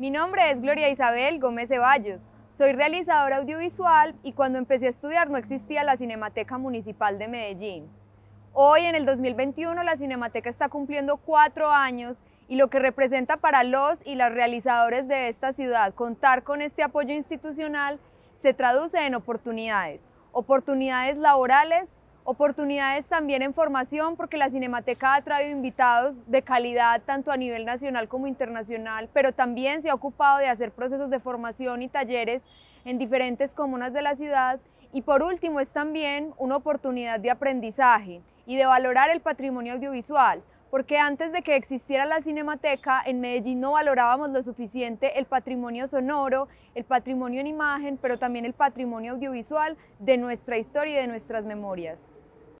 Mi nombre es Gloria Isabel Gómez Ceballos. Soy realizadora audiovisual y cuando empecé a estudiar no existía la Cinemateca Municipal de Medellín. Hoy, en el 2021, la Cinemateca está cumpliendo 4 años y lo que representa para los y las realizadores de esta ciudad contar con este apoyo institucional se traduce en oportunidades laborales, oportunidades también en formación, porque la Cinemateca ha traído invitados de calidad tanto a nivel nacional como internacional, pero también se ha ocupado de hacer procesos de formación y talleres en diferentes comunas de la ciudad. Y por último es también una oportunidad de aprendizaje y de valorar el patrimonio audiovisual, porque antes de que existiera la Cinemateca, en Medellín no valorábamos lo suficiente el patrimonio sonoro, el patrimonio en imagen, pero también el patrimonio audiovisual de nuestra historia y de nuestras memorias.